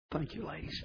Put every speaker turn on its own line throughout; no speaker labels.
Thank you, ladies.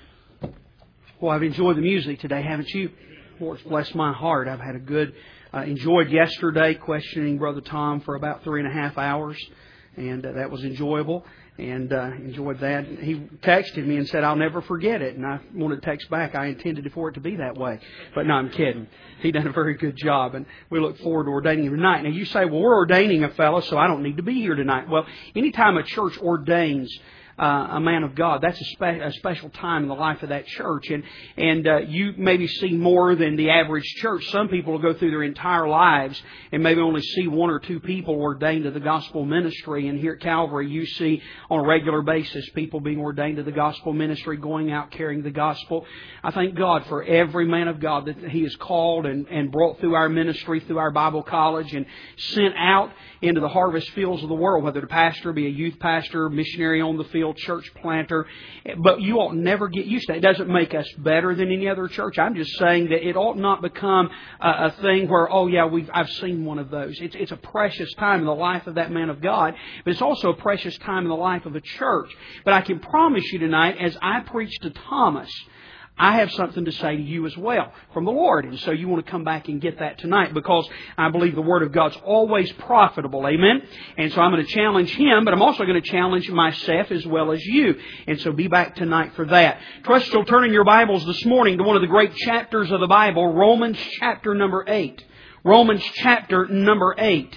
Well, I've enjoyed the music today, haven't you? Well, it's blessed my heart. I've had a good, enjoyed yesterday questioning Brother Tom for about 3.5 hours, and that was enjoyable, and enjoyed that. He texted me and said, "I'll never forget it," and I wanted to text back, "I intended for it to be that way." But no, I'm kidding. He done a very good job, and we look forward to ordaining him tonight. Now, you say, "Well, we're ordaining a fellow, so I don't need to be here tonight." Well, anytime a church ordains a man of God, that's a special time in the life of that church, and you maybe see more than the average church. Some people will go through their entire lives and maybe only see one or two people ordained to the gospel ministry. And here at Calvary, you see on a regular basis people being ordained to the gospel ministry, going out carrying the gospel. I thank God for every man of God that He has called and brought through our ministry, through our Bible college, and sent out into the harvest fields of the world, whether the pastor be a youth pastor, missionary on the field, church planter. But you ought never get used to it. It doesn't make us better than any other church. I'm just saying that it ought not become a thing where, oh yeah, I've seen one of those. It's a precious time in the life of that man of God, but it's also a precious time in the life of a church. But I can promise you tonight, as I preach to Thomas, I have something to say to you as well from the Lord. And so you want to come back and get that tonight, because I believe the Word of God's always profitable. Amen? And so I'm going to challenge him, but I'm also going to challenge myself as well as you. And so be back tonight for that. Trust you'll turn in your Bibles this morning to one of the great chapters of the Bible, Romans chapter number 8. Romans chapter number 8.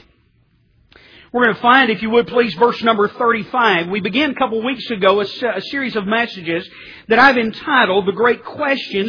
We're going to find, if you would please, verse number 35. We began a couple of weeks ago a series of messages that I've entitled The Great Questions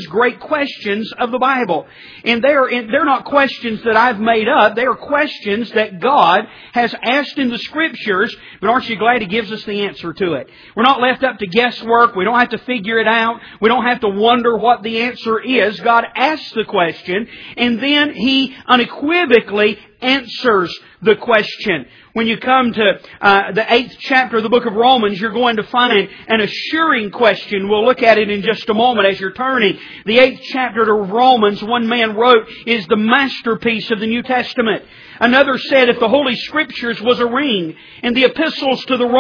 of the Bible. And they're not questions that I've made up. They are questions that God has asked in the Scriptures, but aren't you glad He gives us the answer to it? We're not left up to guesswork. We don't have to figure it out. We don't have to wonder what the answer is. God asks the question, and then He unequivocally answers the question. When you come to the 8th chapter of the book of Romans, you're going to find an assuring question. We'll look at it in just a moment as you're turning. The 8th chapter of Romans, one man wrote, is the masterpiece of the New Testament. Another said, if the Holy Scriptures was a ring, and the epistle to the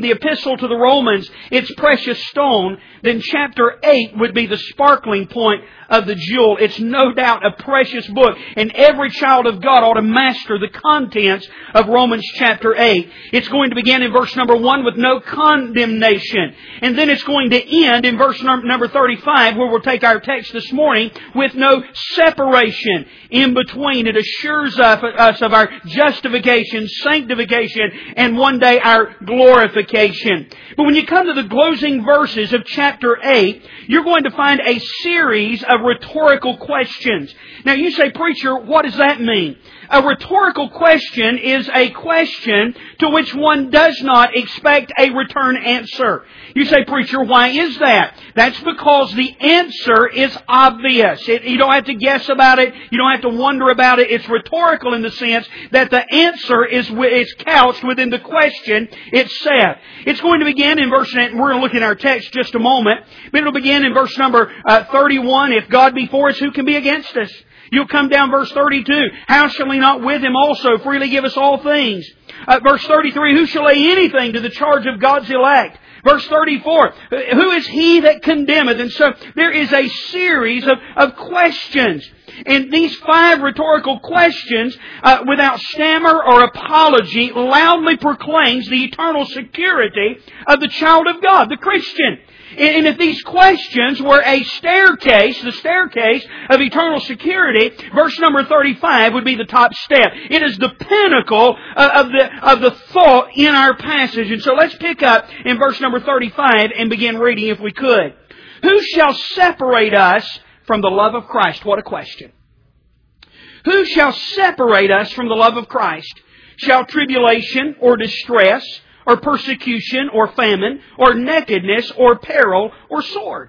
Romans, its precious stone, then chapter 8 would be the sparkling point of the jewel. It's no doubt a precious book, and every child of God ought to master the contents of Romans chapter 8. It's going to begin in verse number 1 with no condemnation. And then it's going to end in verse number 35, where we'll take our text this morning, with no separation in between. It assures us of our justification, sanctification, and one day our glorification. But when you come to the closing verses of chapter 8, you're going to find a series of rhetorical questions. Now you say, "Preacher, what does that mean?" A rhetorical question is a question to which one does not expect a return answer. You say, "Preacher, why is that?" That's because the answer is obvious. You don't have to guess about it. You don't have to wonder about it. It's rhetorical in the sense that the answer is couched within the question itself. It's going to begin in verse, and we're going to look at our text just a moment, but it'll begin in verse number 31. If God be for us, who can be against us? You'll come down verse 32. How shall He not with Him also freely give us all things? Verse 33. Who shall lay anything to the charge of God's elect? Verse 34. Who is He that condemneth? And so there is a series of questions. And these 5 rhetorical questions, without stammer or apology, loudly proclaims the eternal security of the child of God, the Christian. And if these questions were a staircase, the staircase of eternal security, verse number 35 would be the top step. It is the pinnacle of the thought in our passage. And so let's pick up in verse number 35 and begin reading if we could. Who shall separate us from the love of Christ? What a question. Who shall separate us from the love of Christ? Shall tribulation or distress, or persecution, or famine, or nakedness, or peril, or sword?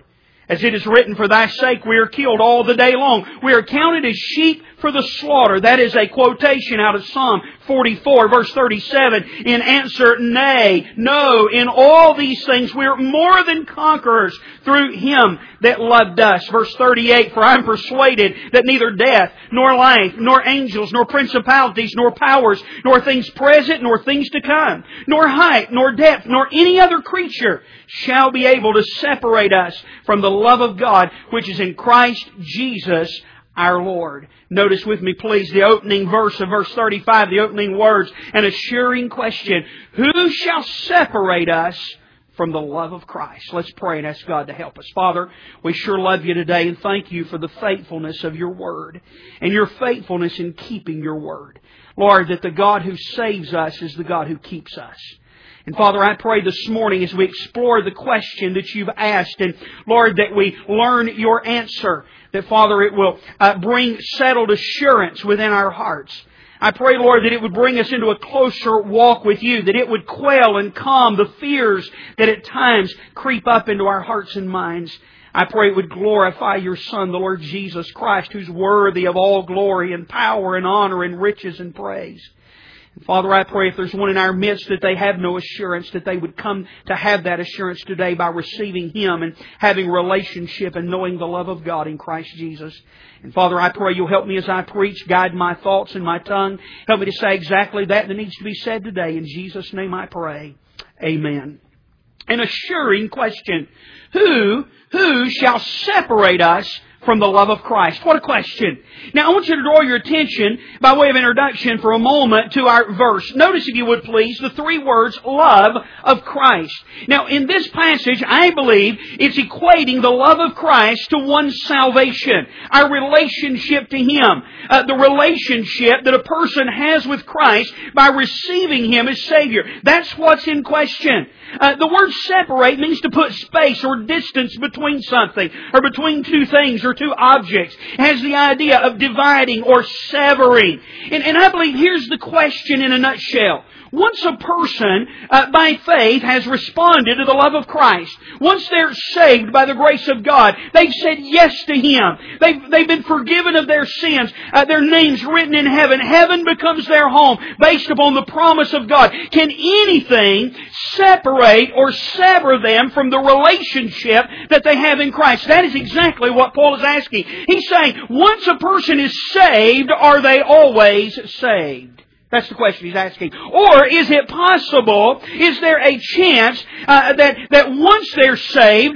As it is written, for Thy sake we are killed all the day long. We are counted as sheep for the slaughter. That is a quotation out of Psalm 44, verse 37. In answer, nay, no, in all these things we are more than conquerors through Him that loved us. Verse 38, for I am persuaded that neither death, nor life, nor angels, nor principalities, nor powers, nor things present, nor things to come, nor height, nor depth, nor any other creature shall be able to separate us from the love of God which is in Christ Jesus our Lord. Notice with me, please, the opening verse of verse 35, the opening words, an assuring question. Who shall separate us from the love of Christ? Let's pray and ask God to help us. Father, we sure love You today and thank You for the faithfulness of Your Word and Your faithfulness in keeping Your Word. Lord, that the God who saves us is the God who keeps us. And Father, I pray this morning as we explore the question that You've asked, and Lord, that we learn Your answer, that Father, it will bring settled assurance within our hearts. I pray, Lord, that it would bring us into a closer walk with You, that it would quell and calm the fears that at times creep up into our hearts and minds. I pray it would glorify Your Son, the Lord Jesus Christ, who's worthy of all glory and power and honor and riches and praise. Father, I pray if there's one in our midst that they have no assurance, that they would come to have that assurance today by receiving Him and having relationship and knowing the love of God in Christ Jesus. And Father, I pray You'll help me as I preach, guide my thoughts and my tongue. Help me to say exactly that needs to be said today. In Jesus' name I pray. Amen. An assuring question. Who shall separate us from the love of Christ? What a question. Now I want you to draw your attention by way of introduction for a moment to our verse. Notice, if you would please, the three words, love of Christ. Now in this passage, I believe it's equating the love of Christ to one's salvation, our relationship to Him, the relationship that a person has with Christ by receiving Him as Savior. That's what's in question. The word separate means to put space or distance between something, or between two things or two objects. It has the idea of dividing or severing. And I believe here's the question in a nutshell. Once a person, by faith, has responded to the love of Christ, once they're saved by the grace of God, they've said yes to Him, they've been forgiven of their sins, their names written in heaven, heaven becomes their home based upon the promise of God. Can anything separate or sever them from the relationship that they have in Christ? That is exactly what Paul is asking. He's saying, once a person is saved, are they always saved? That's the question he's asking. Or is it possible, is there a chance that once they're saved,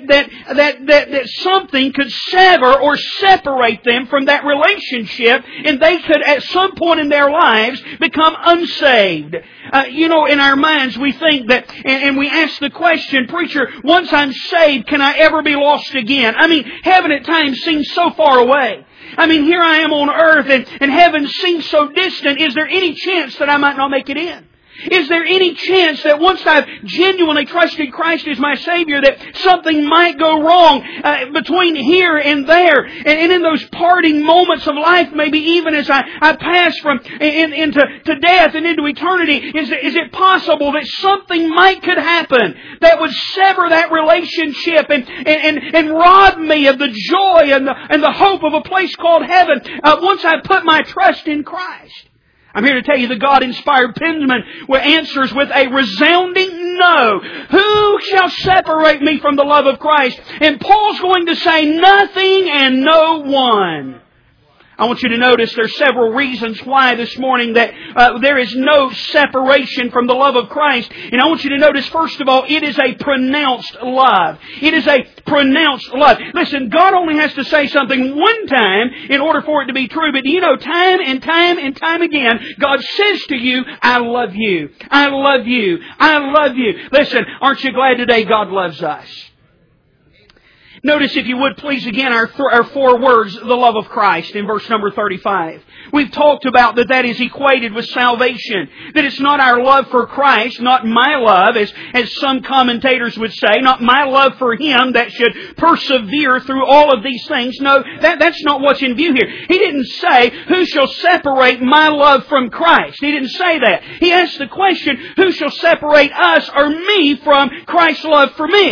that something could sever or separate them from that relationship, and they could at some point in their lives become unsaved? In our minds we think that, and we ask the question, preacher, once I'm saved, can I ever be lost again? I mean, heaven at times seems so far away. I mean, here I am on earth and heaven seems so distant. Is there any chance that I might not make it in? Is there any chance that once I've genuinely trusted Christ as my Savior, that something might go wrong between here and there, and in those parting moments of life, maybe even as I pass from into death and into eternity, is it possible that something could happen that would sever that relationship and rob me of the joy and the hope of a place called heaven once I put my trust in Christ? I'm here to tell you the God-inspired penman answers with a resounding no. Who shall separate me from the love of Christ? And Paul's going to say nothing and no one. I want you to notice there's several reasons why this morning that there is no separation from the love of Christ. And I want you to notice, first of all, it is a pronounced love. It is a pronounced love. Listen, God only has to say something one time in order for it to be true. But do you know, time and time and time again, God says to you, I love you. I love you. I love you. Listen, aren't you glad today God loves us? Notice, if you would please, again, our four words, the love of Christ, in verse number 35. We've talked about that is equated with salvation. That it's not our love for Christ, not my love, as some commentators would say, not my love for Him that should persevere through all of these things. No, that's not what's in view here. He didn't say, who shall separate my love from Christ? He didn't say that. He asked the question, who shall separate us or me from Christ's love for me?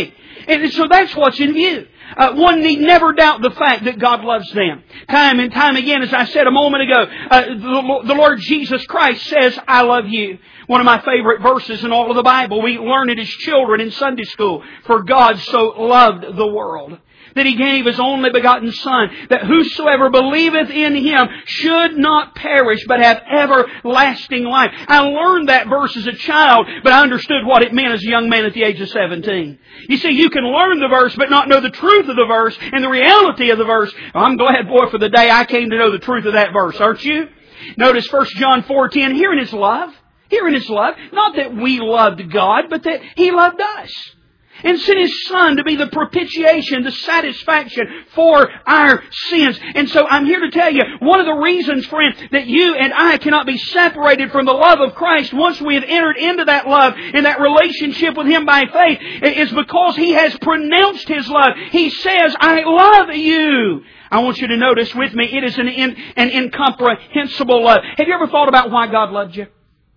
And so that's what's in view. One need never doubt the fact that God loves them. Time and time again, as I said a moment ago, the Lord Jesus Christ says, I love you. One of my favorite verses in all of the Bible. We learn it as children in Sunday school. For God so loved the world, that He gave His only begotten Son, that whosoever believeth in Him should not perish, but have everlasting life. I learned that verse as a child, but I understood what it meant as a young man at the age of 17. You see, you can learn the verse, but not know the truth of the verse and the reality of the verse. I'm glad, boy, for the day I came to know the truth of that verse, aren't you? Notice 1 John 4:10, herein is love. Herein is love. Not that we loved God, but that He loved us. And sent His Son to be the propitiation, the satisfaction for our sins. And so I'm here to tell you, one of the reasons, friend, that you and I cannot be separated from the love of Christ once we have entered into that love and that relationship with Him by faith is because He has pronounced His love. He says, I love you. I want you to notice with me, it is an incomprehensible love. Have you ever thought about why God loved you?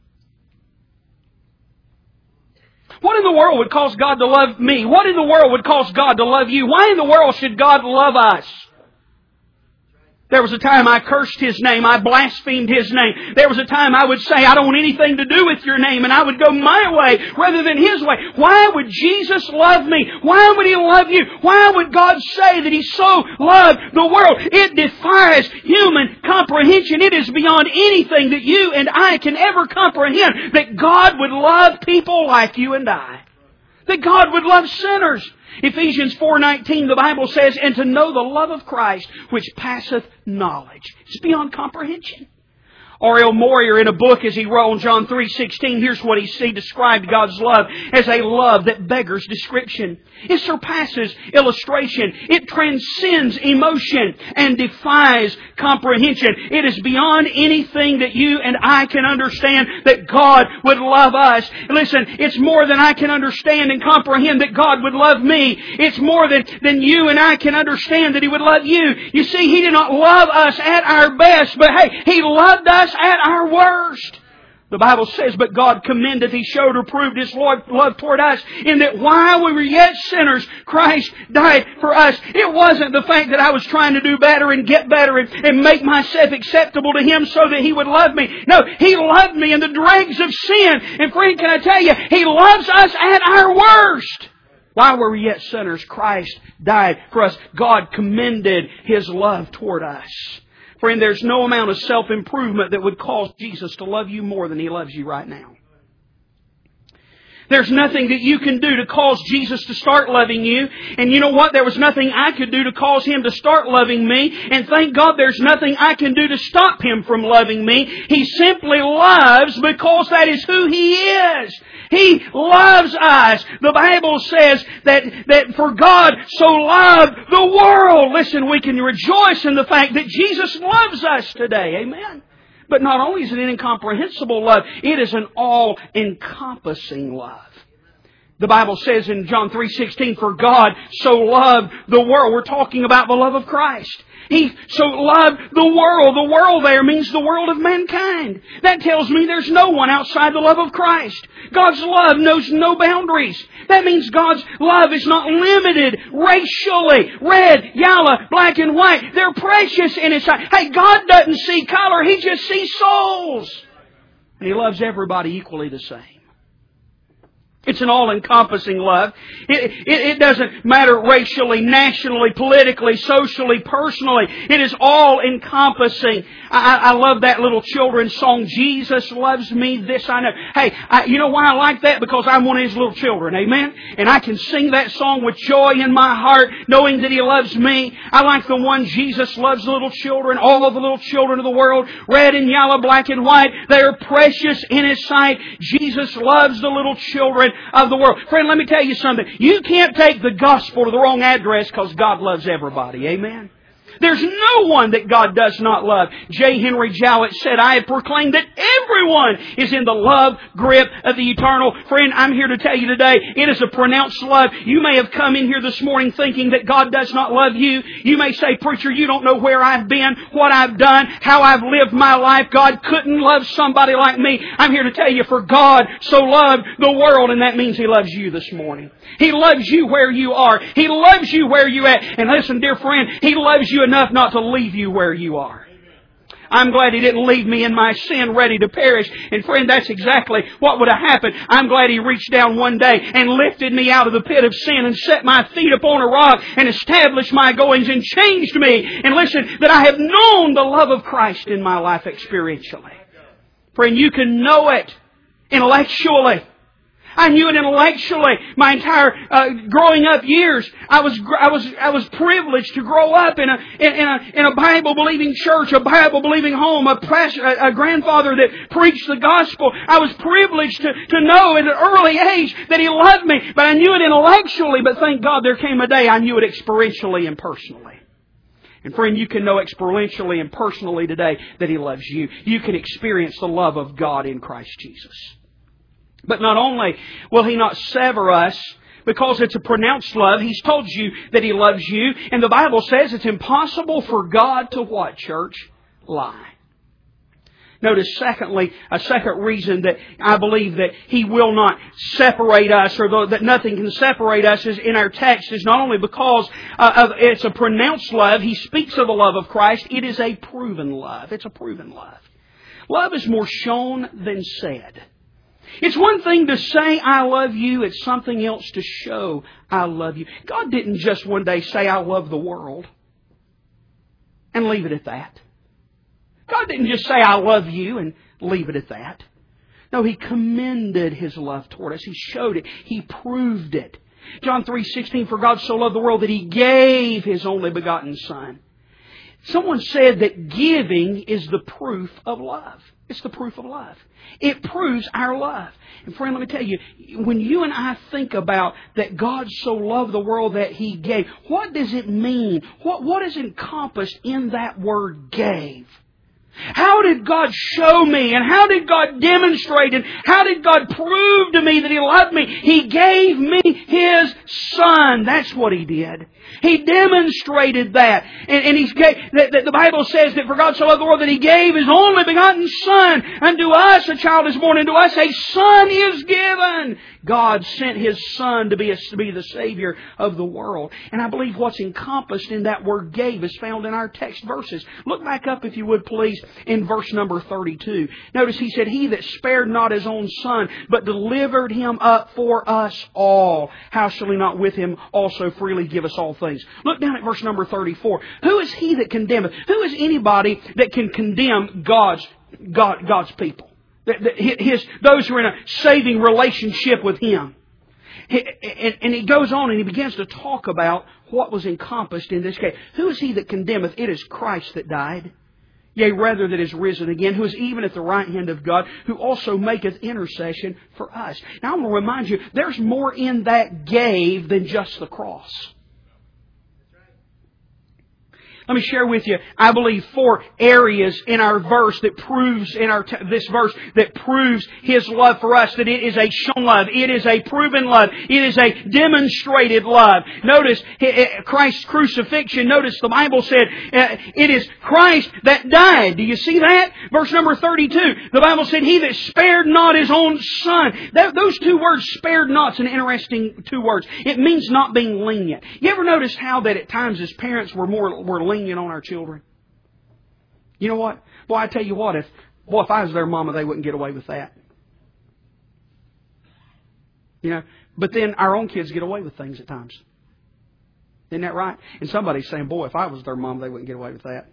What in the world would cause God to love me? What in the world would cause God to love you? Why in the world should God love us? There was a time I cursed His name. I blasphemed His name. There was a time I would say, I don't want anything to do with your name, and I would go my way rather than His way. Why would Jesus love me? Why would He love you? Why would God say that He so loved the world? It defies human comprehension. It is beyond anything that you and I can ever comprehend, that God would love people like you and I. That God would love sinners. Ephesians 4:19, the Bible says, and to know the love of Christ, which passeth knowledge. It's beyond comprehension. R.L. Moyer, in a book as he wrote on John 3:16, here's what he described God's love as a love that beggars description. It surpasses illustration. It transcends emotion and defies comprehension. It is beyond anything that you and I can understand that God would love us. Listen, it's more than I can understand and comprehend that God would love me. It's more than you and I can understand that He would love you. You see, He did not love us at our best, but hey, He loved us at our worst. The Bible says, but God commendeth, He showed or proved His love toward us, in that while we were yet sinners, Christ died for us. It wasn't the fact that I was trying to do better and get better and make myself acceptable to Him so that He would love me. No, He loved me in the dregs of sin. And friend, can I tell you, He loves us at our worst. While we were yet sinners, Christ died for us. God commended His love toward us. Friend, there's no amount of self-improvement that would cause Jesus to love you more than He loves you right now. There's nothing that you can do to cause Jesus to start loving you. And you know what? There was nothing I could do to cause Him to start loving me. And thank God there's nothing I can do to stop Him from loving me. He simply loves because that is who He is. He loves us. The Bible says that for God so loved the world. Listen, we can rejoice in the fact that Jesus loves us today. Amen. But not only is it an incomprehensible love, it is an all-encompassing love. The Bible says in John 3:16, for God so loved the world. We're talking about the love of Christ. He so loved the world. The world there means the world of mankind. That tells me there's no one outside the love of Christ. God's love knows no boundaries. That means God's love is not limited racially. Red, yellow, black and white. They're precious in His sight. Hey, God doesn't see color. He just sees souls. And He loves everybody equally the same. It's an all-encompassing love. It doesn't matter racially, nationally, politically, socially, personally. It is all-encompassing. I love that little children's song, Jesus loves me, this I know. Hey, you know why I like that? Because I'm one of His little children, amen? And I can sing that song with joy in my heart, knowing that He loves me. I like the one, Jesus loves the little children, all of the little children of the world, red and yellow, black and white. They are precious in His sight. Jesus loves the little children of the world. Friend, let me tell you something. You can't take the gospel to the wrong address because God loves everybody. Amen? There's no one that God does not love. J. Henry Jowett said, I have proclaimed that everyone is in the love grip of the eternal. Friend, I'm here to tell you today, it is a pronounced love. You may have come in here this morning thinking that God does not love you. You may say, preacher, you don't know where I've been, what I've done, how I've lived my life. God couldn't love somebody like me. I'm here to tell you, for God so loved the world, and that means He loves you this morning. He loves you where you are. He loves you where you're at. And listen, dear friend, He loves you enough not to leave you where you are. I'm glad He didn't leave me in my sin ready to perish. And friend, that's exactly what would have happened. I'm glad He reached down one day and lifted me out of the pit of sin and set my feet upon a rock and established my goings and changed me. And listen, that I have known the love of Christ in my life experientially. Friend, you can know it intellectually. I knew it intellectually. My entire growing up years, I was privileged to grow up in a Bible believing church, a Bible believing home, a grandfather that preached the gospel. I was privileged to know at an early age that He loved me, but I knew it intellectually. But thank God there came a day I knew it experientially and personally. And friend, you can know experientially and personally today that He loves you. You can experience the love of God in Christ Jesus. But not only will He not sever us because it's a pronounced love, He's told you that He loves you. And the Bible says it's impossible for God to what, church? Lie. Notice, secondly, a second reason that I believe that He will not separate us, or that nothing can separate us is in our text, is not only because it's a pronounced love. He speaks of the love of Christ. It is a proven love. It's a proven love. Love is more shown than said. It's one thing to say, I love you. It's something else to show, I love you. God didn't just one day say, I love the world, and leave it at that. God didn't just say, I love you, and leave it at that. No, He commended His love toward us. He showed it. He proved it. John 3:16, for God so loved the world that He gave His only begotten Son. Someone said that giving is the proof of love. It's the proof of love. It proves our love. And friend, let me tell you, when you and I think about that God so loved the world that He gave, what does it mean? What is encompassed in that word gave? How did God show me? And how did God demonstrate? And how did God prove to me that He loved me? He gave me His Son. That's what He did. He demonstrated that. And the Bible says that for God so loved the world that He gave His only begotten Son. Unto us a child is born, unto us a Son is given. God sent His Son to be the Savior of the world. And I believe what's encompassed in that word gave is found in our text verses. Look back up, if you would please, in verse number 32. Notice He said, He that spared not His own Son, but delivered Him up for us all, how shall He not with Him also freely give us all things? Look down at verse number 34. Who is He that condemneth? Who is anybody that can condemn God's people? Those who are in a saving relationship with Him. And he goes on and he begins to talk about what was encompassed in this case. Who is He that condemneth? It is Christ that died. Yea, rather that is risen again, who is even at the right hand of God, who also maketh intercession for us. Now I want to remind you, there's more in that gave than just the cross. Let me share with you, I believe, 4 areas in our verse that proves, this verse, that proves His love for us, that it is a shown love, it is a proven love, it is a demonstrated love. Notice Christ's crucifixion. Notice the Bible said, it is Christ that died. Do you see that? Verse number 32, the Bible said, He that spared not His own Son. Those 2 words, spared not, is an interesting 2 words. It means not being lenient. You ever notice how that at times as parents we're lenient on our children? You know what? Boy, I tell you what, if I was their mama, they wouldn't get away with that. You know, but then our own kids get away with things at times. Isn't that right? And somebody's saying, boy, if I was their mama, they wouldn't get away with that.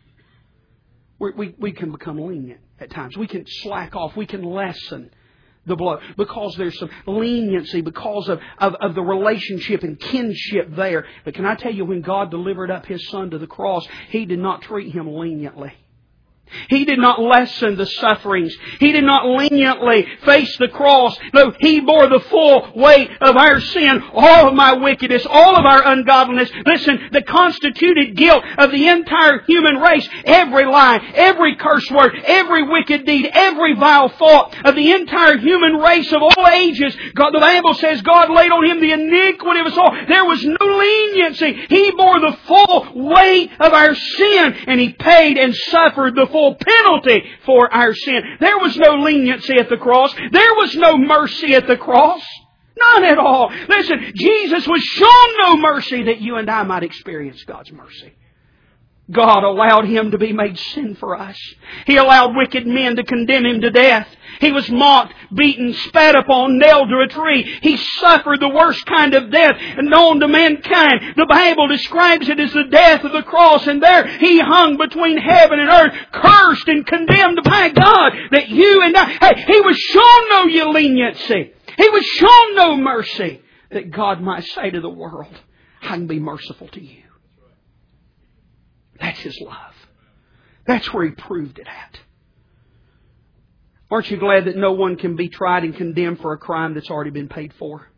We can become lenient at times. We can slack off. We can lessen the blow because there's some leniency because of the relationship and kinship there. But can I tell you, when God delivered up His Son to the cross, He did not treat Him leniently. He did not lessen the sufferings. He did not leniently face the cross. No, He bore the full weight of our sin, all of my wickedness, all of our ungodliness. Listen, the constituted guilt of the entire human race, every lie, every curse word, every wicked deed, every vile thought of the entire human race of all ages. God, the Bible says God laid on Him the iniquity of us all. There was no leniency. He bore the full weight of our sin, and He paid and suffered the full penalty for our sin. There was no leniency at the cross. There was no mercy at the cross. None at all. Listen, Jesus was shown no mercy that you and I might experience God's mercy. God allowed Him to be made sin for us. He allowed wicked men to condemn Him to death. He was mocked, beaten, spat upon, nailed to a tree. He suffered the worst kind of death known to mankind. The Bible describes it as the death of the cross, and there He hung between heaven and earth, cursed and condemned by God, that you and I... He was shown no leniency. He was shown no mercy, that God might say to the world, I can be merciful to you. That's His love. That's where He proved it at. Aren't you glad that no one can be tried and condemned for a crime that's already been paid for?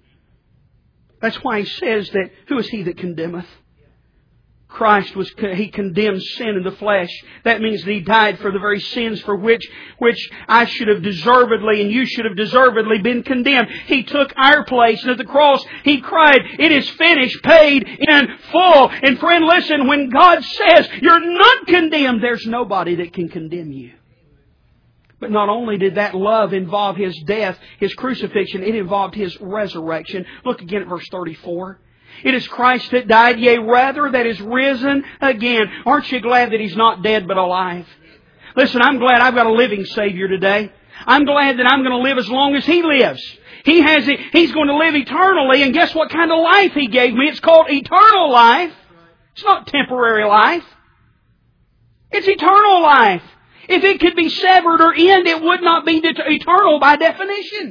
That's why He says that, who is He that condemneth? Christ He condemned sin in the flesh. That means that He died for the very sins for which I should have deservedly and you should have deservedly been condemned. He took our place, and at the cross He cried, it is finished, paid in full. And friend, listen, when God says you're not condemned, there's nobody that can condemn you. But not only did that love involve His death, His crucifixion, it involved His resurrection. Look again at verse 34. It is Christ that died, yea, rather that is risen again. Aren't you glad that He's not dead but alive? Listen, I'm glad I've got a living Savior today. I'm glad that I'm going to live as long as He lives. He's going to live eternally, and guess what kind of life He gave me? It's called eternal life. It's not temporary life. It's eternal life. If it could be severed or end, it would not be eternal by definition.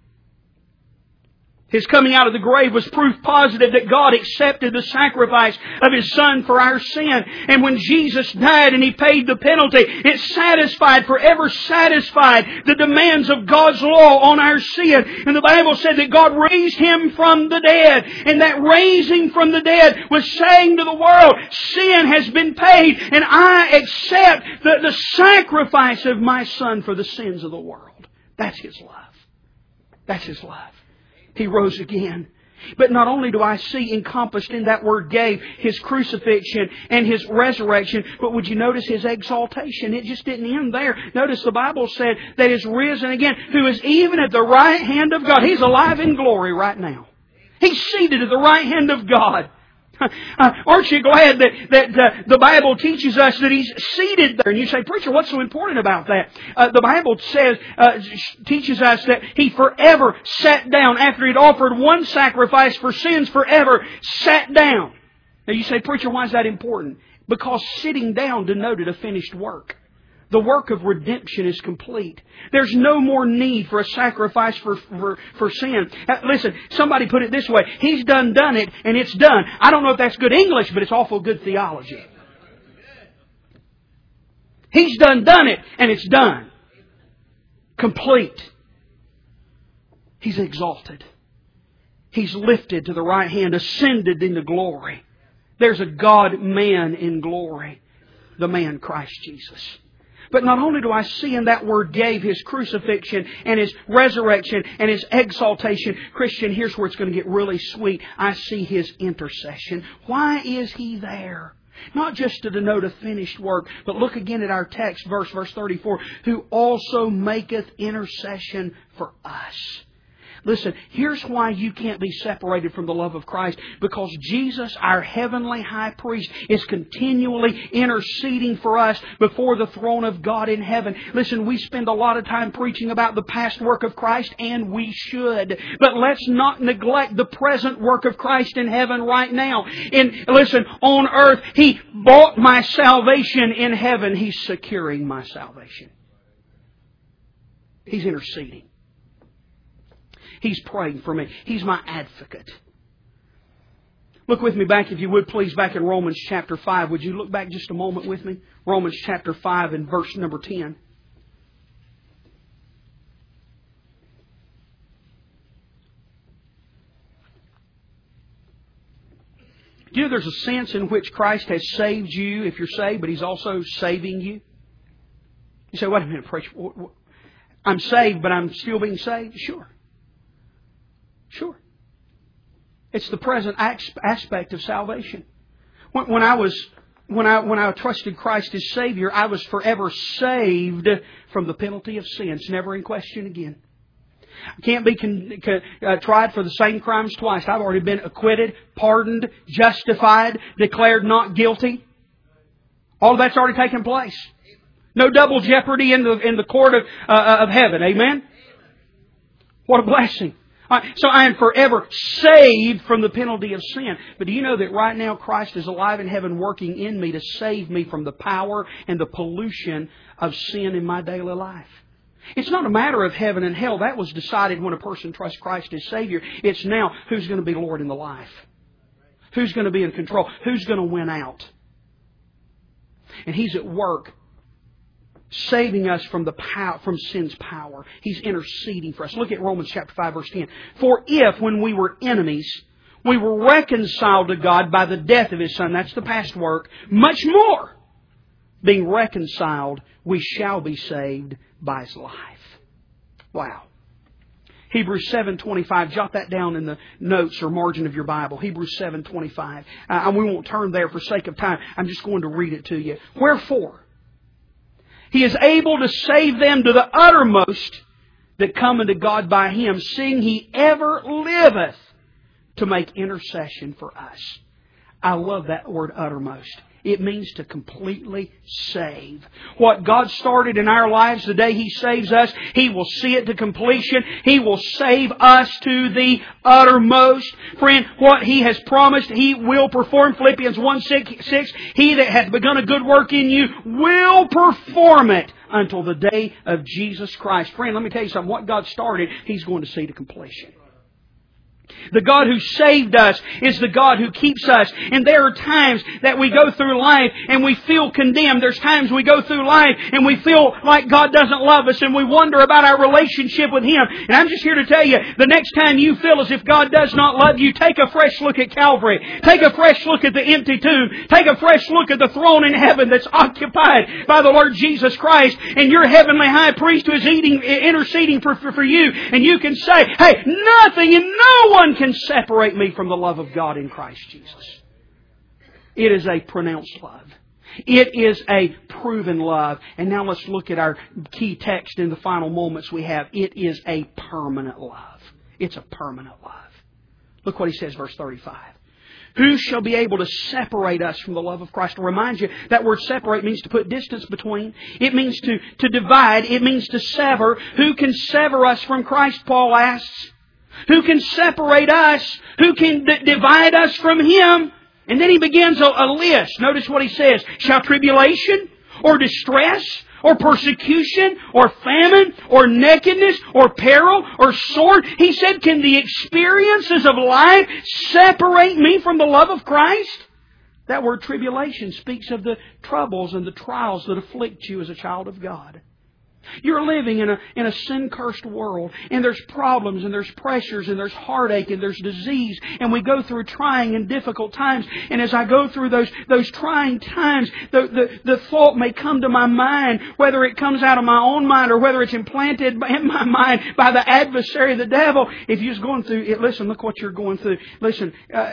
His coming out of the grave was proof positive that God accepted the sacrifice of His Son for our sin. And when Jesus died and He paid the penalty, it satisfied, forever satisfied, the demands of God's law on our sin. And the Bible said that God raised Him from the dead. And that raising from the dead was saying to the world, sin has been paid, and I accept the sacrifice of my Son for the sins of the world. That's His love. That's His love. He rose again. But not only do I see encompassed in that word gave His crucifixion and His resurrection, but would you notice His exaltation? It just didn't end there. Notice the Bible said that He's risen again, who is even at the right hand of God. He's alive in glory right now. He's seated at the right hand of God. Aren't you glad that the Bible teaches us that He's seated there? And you say, preacher, what's so important about that? The Bible teaches us that He forever sat down after He'd offered one sacrifice for sins forever, sat down. Now you say, preacher, why is that important? Because sitting down denoted a finished work. The work of redemption is complete. There's no more need for a sacrifice for sin. Listen, somebody put it this way. He's done it, and it's done. I don't know if that's good English, but it's awful good theology. He's done it, and it's done. Complete. He's exalted. He's lifted to the right hand, ascended into glory. There's a God-man in glory. The man Christ Jesus. But not only do I see in that word gave His crucifixion and His resurrection and His exaltation. Christian, here's where it's going to get really sweet. I see His intercession. Why is He there? Not just to denote a finished work, but look again at our text, verse 34. Who also maketh intercession for us. Listen, here's why you can't be separated from the love of Christ. Because Jesus, our heavenly high priest, is continually interceding for us before the throne of God in heaven. Listen, we spend a lot of time preaching about the past work of Christ, and we should. But let's not neglect the present work of Christ in heaven right now. Listen, on earth, He bought my salvation. In heaven, He's securing my salvation. He's interceding. He's praying for me. He's my advocate. Look with me back, if you would please, back in Romans chapter 5. Would you look back just a moment with me? Romans chapter 5 and verse number 10. Do you know there's a sense in which Christ has saved you if you're saved, but He's also saving you? You say, wait a minute, preacher. I'm saved, but I'm still being saved? Sure. Sure. It's the present aspect of salvation. When I trusted Christ as Savior, I was forever saved from the penalty of sin. It's never in question again. I can't be tried for the same crimes twice. I've already been acquitted, pardoned, justified, declared not guilty. All of that's already taken place. No double jeopardy in the court of heaven. Amen? What a blessing. So I am forever saved from the penalty of sin. But do you know that right now Christ is alive in heaven working in me to save me from the power and the pollution of sin in my daily life? It's not a matter of heaven and hell. That was decided when a person trusts Christ as Savior. It's now who's going to be Lord in the life. Who's going to be in control? Who's going to win out? And He's at work saving us from sin's power. He's interceding for us. Look at Romans chapter 5 verse 10. For if when we were enemies, we were reconciled to God by the death of His Son, that's the past work, much more, being reconciled, we shall be saved by His life. Wow. Hebrews 7:25. Jot that down in the notes or margin of your Bible. Hebrews 7:25. We won't turn there for sake of time. I'm just going to read it to you. Wherefore, He is able to save them to the uttermost that come unto God by Him, seeing He ever liveth to make intercession for us. I love that word uttermost. It means to completely save. What God started in our lives the day He saves us, He will see it to completion. He will save us to the uttermost. Friend, what He has promised, He will perform. Philippians 1:6. He that hath begun a good work in you will perform it until the day of Jesus Christ. Friend, let me tell you something. What God started, He's going to see to completion. The God who saved us is the God who keeps us. And there are times that we go through life and we feel condemned. There's times we go through life and we feel like God doesn't love us and we wonder about our relationship with Him. And I'm just here to tell you, the next time you feel as if God does not love you, take a fresh look at Calvary. Take a fresh look at the empty tomb. Take a fresh look at the throne in heaven that's occupied by the Lord Jesus Christ and your heavenly high priest who is interceding for you. And you can say, hey, nothing and no one can separate me from the love of God in Christ Jesus. It is a pronounced love. It is a proven love. And now let's look at our key text in the final moments we have. It is a permanent love. It's a permanent love. Look what He says, verse 35. Who shall be able to separate us from the love of Christ? To remind you, that word separate means to put distance between. It means to divide. It means to sever. Who can sever us from Christ, Paul asks? Who can separate us? Who can divide us from Him? And then he begins a list. Notice what he says. Shall tribulation or distress or persecution or famine or nakedness or peril or sword? He said, can the experiences of life separate me from the love of Christ? That word tribulation speaks of the troubles and the trials that afflict you as a child of God. You're living in a sin-cursed world, and there's problems, and there's pressures, and there's heartache, and there's disease, and we go through trying and difficult times. And as I go through those trying times, the thought may come to my mind, whether it comes out of my own mind or whether it's implanted in my mind by the adversary, the devil. If you're going through it, listen, look what you're going through. Listen,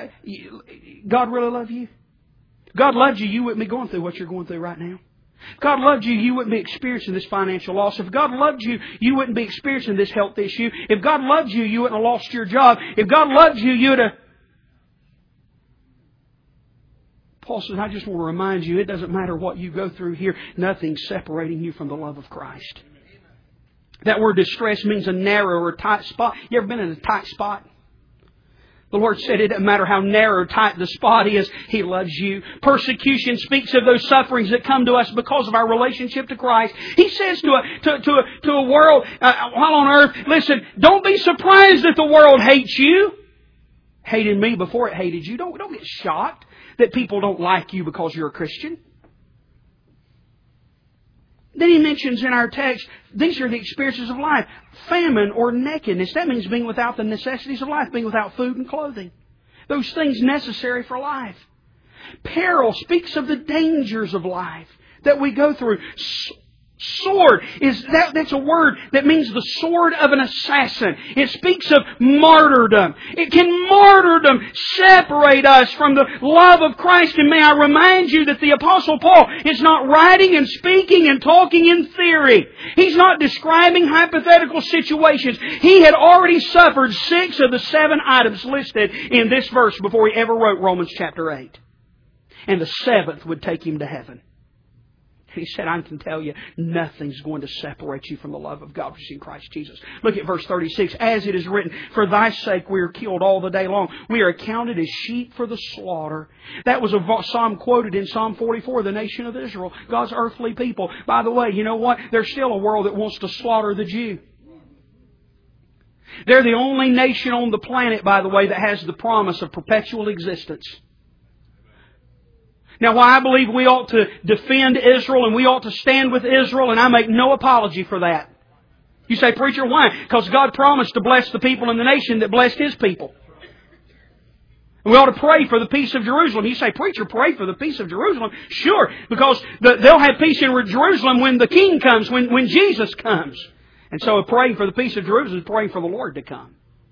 God really loves you. God loves you, you wouldn't be going through what you're going through right now. If God loved you, you wouldn't be experiencing this financial loss. If God loved you, you wouldn't be experiencing this health issue. If God loved you, you wouldn't have lost your job. If God loved you, you would have... Paul says, I just want to remind you, it doesn't matter what you go through here. Nothing's separating you from the love of Christ. That word distress means a narrow or tight spot. You ever been in a tight spot? The Lord said it doesn't matter how narrow or tight the spot is, He loves you. Persecution speaks of those sufferings that come to us because of our relationship to Christ. He says to a world while on earth, listen, don't be surprised that the world hates you. hated me before it hated you. Don't get shocked that people don't like you because you're a Christian. Then he mentions in our text, these are the experiences of life. Famine or nakedness. That means being without the necessities of life, being without food and clothing. Those things necessary for life. Peril speaks of the dangers of life that we go through. Sword that's a word that means the sword of an assassin. It speaks of martyrdom. Can martyrdom separate us from the love of Christ? And may I remind you that the Apostle Paul is not writing and speaking and talking in theory. He's not describing hypothetical situations. He had already suffered 6 of the 7 items listed in this verse before he ever wrote Romans chapter 8. And the 7th would take him to heaven. He said, I can tell you, nothing's going to separate you from the love of God which is in Christ Jesus. Look at verse 36. As it is written, for thy sake we are killed all the day long. We are accounted as sheep for the slaughter. That was a psalm quoted in Psalm 44, the nation of Israel, God's earthly people. By the way, you know what? There's still a world that wants to slaughter the Jew. They're the only nation on the planet, by the way, that has the promise of perpetual existence. Now, why I believe we ought to defend Israel and we ought to stand with Israel, and I make no apology for that. You say, preacher, why? Because God promised to bless the people in the nation that blessed His people. And we ought to pray for the peace of Jerusalem. You say, preacher, pray for the peace of Jerusalem? Sure, because they'll have peace in Jerusalem when the King comes, when Jesus comes. And so praying for the peace of Jerusalem is praying for the Lord to come.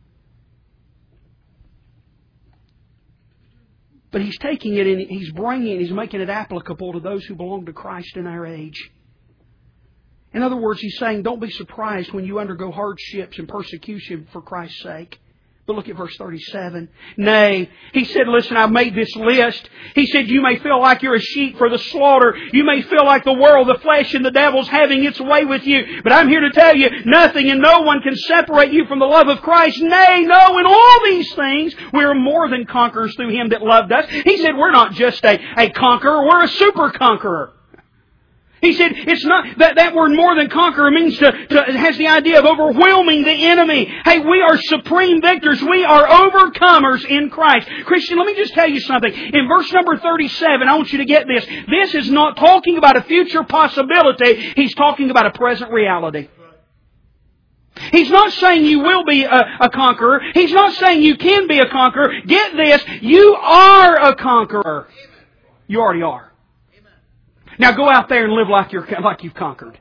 But He's taking it and He's bringing it, He's making it applicable to those who belong to Christ in our age. In other words, He's saying, don't be surprised when you undergo hardships and persecution for Christ's sake. But look at verse 37. Nay, He said, listen, I've made this list. He said, you may feel like you're a sheep for the slaughter. You may feel like the world, the flesh, and the devil's having its way with you. But I'm here to tell you, nothing and no one can separate you from the love of Christ. Nay, no, in all these things, we are more than conquerors through Him that loved us. He said, we're not just a conqueror, we're a super conqueror. He said, it's not, that word more than conqueror means it has the idea of overwhelming the enemy. Hey, we are supreme victors. We are overcomers in Christ. Christian, let me just tell you something. In verse number 37, I want you to get this. This is not talking about a future possibility. He's talking about a present reality. He's not saying you will be a conqueror. He's not saying you can be a conqueror. Get this, you are a conqueror. You already are. Now go out there and live like you've conquered.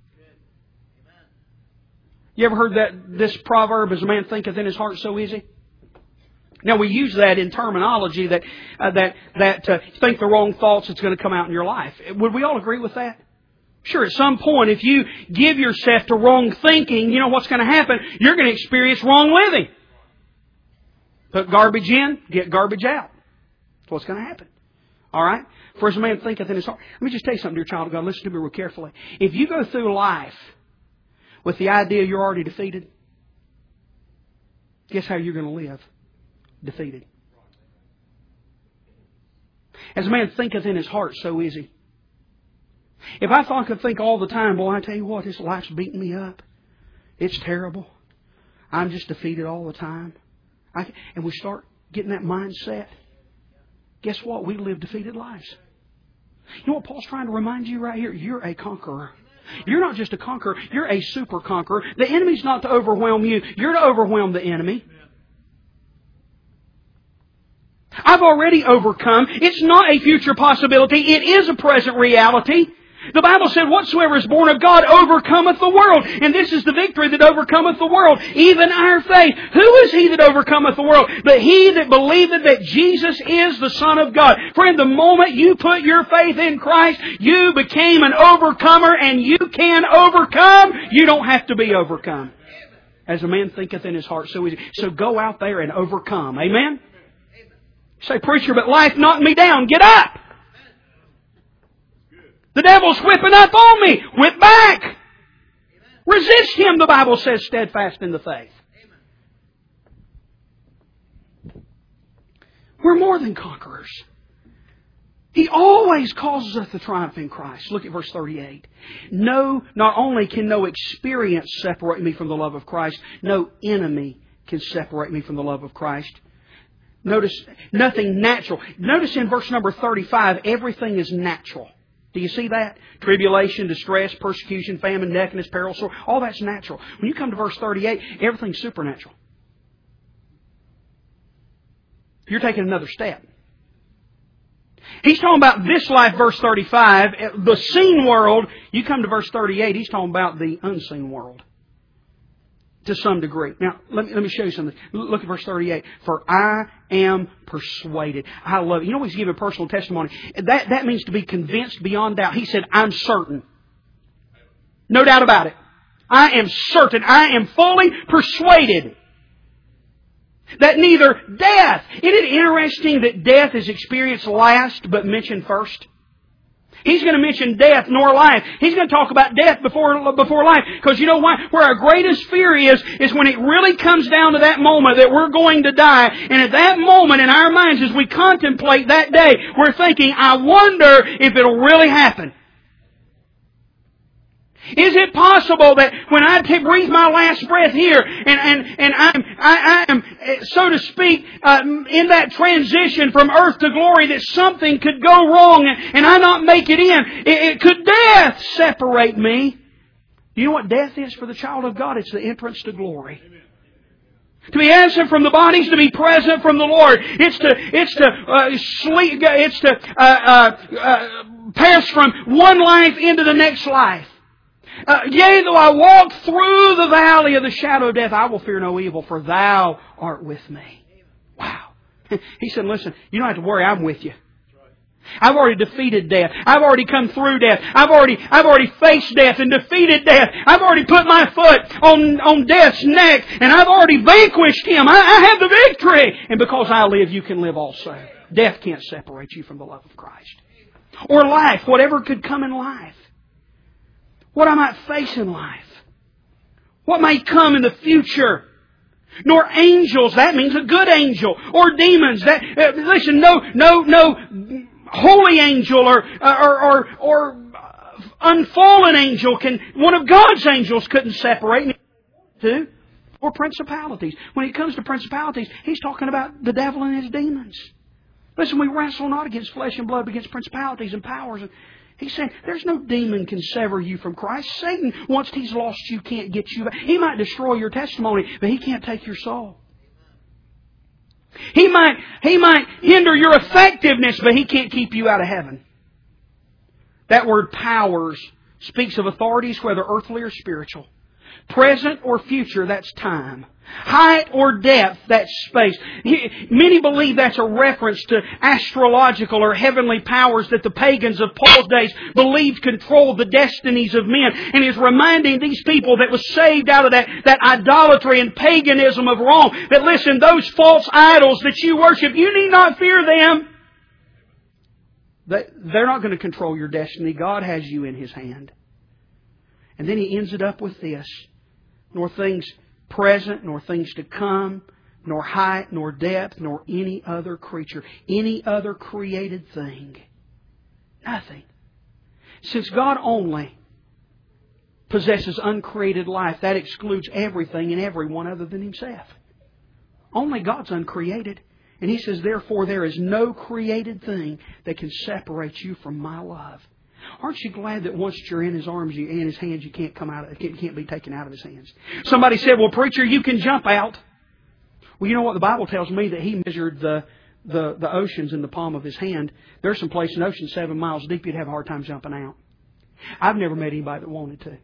You ever heard this proverb, as a man thinketh in his heart, so is he? Now we use that in terminology that think the wrong thoughts, it's going to come out in your life. Would we all agree with that? Sure, at some point, if you give yourself to wrong thinking, you know what's going to happen? You're going to experience wrong living. Put garbage in, get garbage out. That's what's going to happen. All right? For as a man thinketh in his heart. Let me just tell you something, dear child of God. Listen to me real carefully. If you go through life with the idea you're already defeated, guess how you're going to live? Defeated. As a man thinketh in his heart, so is he. If I thought I could think all the time, boy, I tell you what, this life's beating me up. It's terrible. I'm just defeated all the time. And we start getting that mindset. Guess what? We live defeated lives. You know what Paul's trying to remind you right here? You're a conqueror. You're not just a conqueror. You're a super conqueror. The enemy's not to overwhelm you. You're to overwhelm the enemy. I've already overcome. It's not a future possibility. It is a present reality. The Bible said, whatsoever is born of God overcometh the world. And this is the victory that overcometh the world, even our faith. Who is he that overcometh the world? But he that believeth that Jesus is the Son of God. Friend, the moment you put your faith in Christ, you became an overcomer, and you can overcome. You don't have to be overcome. As a man thinketh in his heart, so is he. So go out there and overcome. Amen? Say, preacher, but life knocked me down. Get up! The devil's whipping up on me. Whip back. Resist him, the Bible says, steadfast in the faith. We're more than conquerors. He always causes us to triumph in Christ. Look at verse 38. No, not only can no experience separate me from the love of Christ, no enemy can separate me from the love of Christ. Notice, nothing natural. Notice in verse number 35, everything is natural. Do you see that? Tribulation, distress, persecution, famine, nakedness, peril, sword. All that's natural. When you come to verse 38, everything's supernatural. You're taking another step. He's talking about this life, verse 35, the seen world. You come to verse 38, he's talking about the unseen world. To some degree. Now, let me show you something. Look at verse 38. For I am persuaded. I love it. You know he's giving personal testimony. That means to be convinced beyond doubt. He said, I'm certain. No doubt about it. I am certain. I am fully persuaded that neither death. Isn't it interesting that death is experienced last but mentioned first? He's going to mention death nor life. He's going to talk about death before life. Because you know why? Where our greatest fear is when it really comes down to that moment that we're going to die. And at that moment in our minds as we contemplate that day, we're thinking, I wonder if it'll really happen. Is it possible that when I breathe my last breath here and I am, so to speak, in that transition from earth to glory, that something could go wrong and I not make it in? Could death separate me? You know what death is for the child of God? It's the entrance to glory. To be absent from the bodies, to be present from the Lord. It's to pass from one life into the next life. Yea, though I walk through the valley of the shadow of death, I will fear no evil, for Thou art with me. Wow. He said, listen, you don't have to worry, I'm with you. I've already defeated death. I've already come through death. I've already faced death and defeated death. I've already put my foot on death's neck, and I've already vanquished him. I have the victory. And because I live, you can live also. Death can't separate you from the love of Christ. Or life, whatever could come in life. What I might face in life. What might come in the future. Nor angels, that means a good angel. Or demons. Listen, no holy angel or unfallen angel one of God's angels couldn't separate me. Or principalities. When it comes to principalities, he's talking about the devil and his demons. Listen, we wrestle not against flesh and blood, but against principalities and powers. He's saying there's no demon can sever you from Christ. Satan, once he's lost you, can't get you back. He might destroy your testimony, but he can't take your soul. He might hinder your effectiveness, but he can't keep you out of heaven. That word powers speaks of authorities, whether earthly or spiritual. Present or future, that's time. Height or depth, that's space. Many believe that's a reference to astrological or heavenly powers that the pagans of Paul's days believed controlled the destinies of men. And he's reminding these people that was saved out of that idolatry and paganism of Rome, that listen, those false idols that you worship, you need not fear them. They're not going to control your destiny. God has you in His hand. And then he ends it up with this. Nor things present, nor things to come, nor height, nor depth, nor any other creature, any other created thing. Nothing. Since God only possesses uncreated life, that excludes everything and everyone other than Himself. Only God's uncreated. And He says, therefore, there is no created thing that can separate you from my love. Aren't you glad that once you're in His arms, in His hands, you can't come out? It can't be taken out of His hands. Somebody said, "Well, preacher, you can jump out." Well, you know what? The Bible tells me that He measured the oceans in the palm of His hand. There's some place in the ocean 7 miles deep you'd have a hard time jumping out. I've never met anybody that wanted to.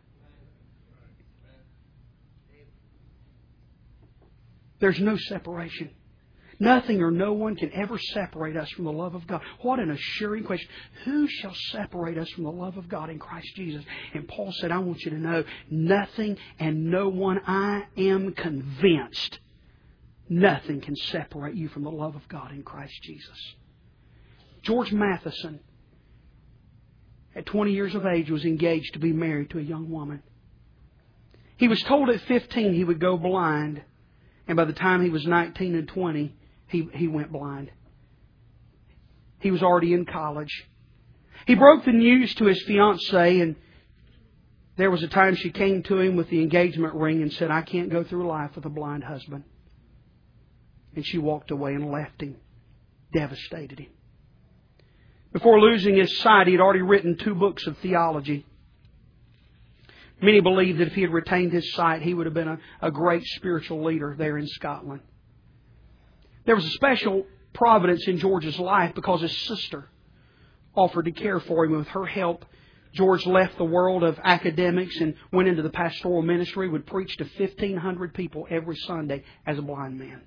There's no separation. Nothing or no one can ever separate us from the love of God. What an assuring question. Who shall separate us from the love of God in Christ Jesus? And Paul said, I want you to know, nothing and no one, I am convinced, nothing can separate you from the love of God in Christ Jesus. George Matheson, at 20 years of age, was engaged to be married to a young woman. He was told at 15 he would go blind. And by the time he was 19 and 20, he went blind. He was already in college. He broke the news to his fiancée, and there was a time she came to him with the engagement ring and said, I can't go through life with a blind husband. And she walked away and left him, devastated him. Before losing his sight, he had already written 2 books of theology. Many believe that if he had retained his sight, he would have been a great spiritual leader there in Scotland. There was a special providence in George's life because his sister offered to care for him. With her help, George left the world of academics and went into the pastoral ministry, would preach to 1,500 people every Sunday as a blind man.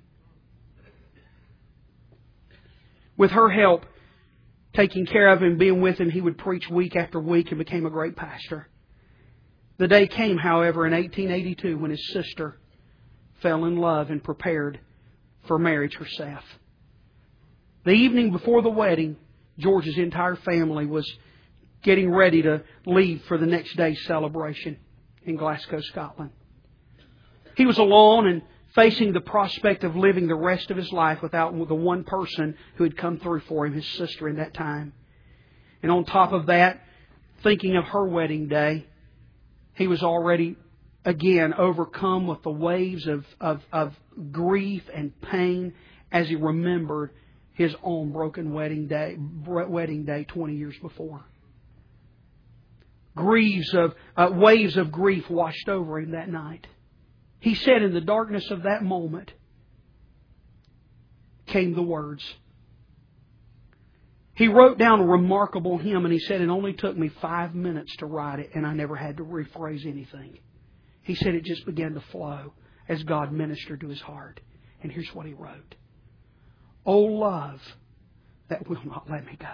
With her help, taking care of him, being with him, he would preach week after week and became a great pastor. The day came, however, in 1882 when his sister fell in love and prepared for marriage herself. The evening before the wedding, George's entire family was getting ready to leave for the next day's celebration in Glasgow, Scotland. He was alone and facing the prospect of living the rest of his life without the one person who had come through for him, his sister, in that time. And on top of that, thinking of her wedding day, he was already again overcome with the waves of grief and pain as he remembered his own broken wedding day 20 years before. Waves of grief washed over him that night. He said in the darkness of that moment came the words. He wrote down a remarkable hymn and he said, it only took me 5 minutes to write it and I never had to rephrase anything. He said it just began to flow as God ministered to his heart. And here's what he wrote. O love that will not let me go.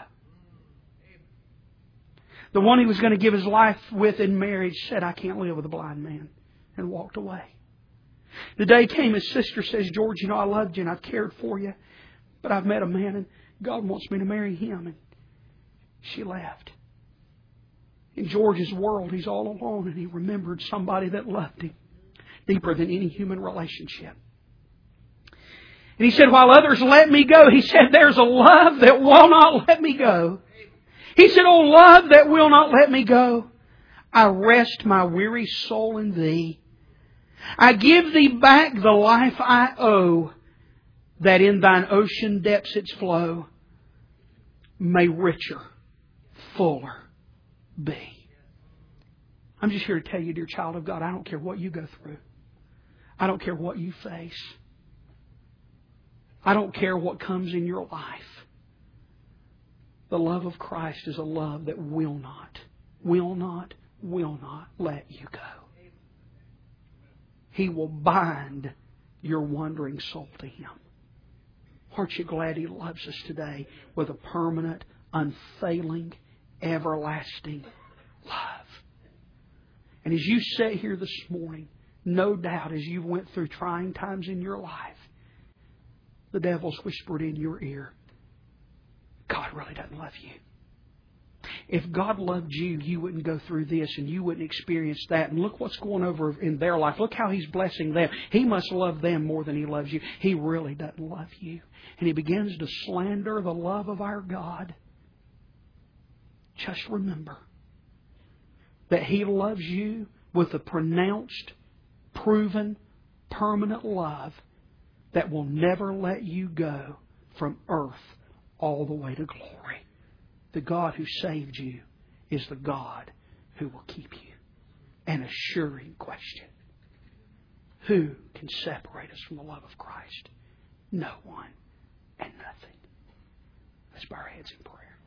The one he was going to give his life with in marriage said, I can't live with a blind man, and walked away. The day came, his sister says, George, I loved you and I've cared for you, but I've met a man and God wants me to marry him. And she left. In George's world, he's all alone, and he remembered somebody that loved him deeper than any human relationship. And he said, while others let me go, he said, there's a love that will not let me go. He said, oh love that will not let me go, I rest my weary soul in Thee. I give Thee back the life I owe, that in Thine ocean depths its flow may richer, fuller be. I'm just here to tell you, dear child of God, I don't care what you go through. I don't care what you face. I don't care what comes in your life. The love of Christ is a love that will not let you go. He will bind your wandering soul to Him. Aren't you glad He loves us today with a permanent, unfailing, everlasting love? And as you sit here this morning, no doubt as you went through trying times in your life, the devil's whispered in your ear, God really doesn't love you. If God loved you, you wouldn't go through this and you wouldn't experience that. And look what's going over in their life. Look how He's blessing them. He must love them more than He loves you. He really doesn't love you. And he begins to slander the love of our God. Just remember that He loves you with a pronounced, proven, permanent love that will never let you go from earth all the way to glory. The God who saved you is the God who will keep you. An assuring question. Who can separate us from the love of Christ? No one and nothing. Let's bow our heads in prayer.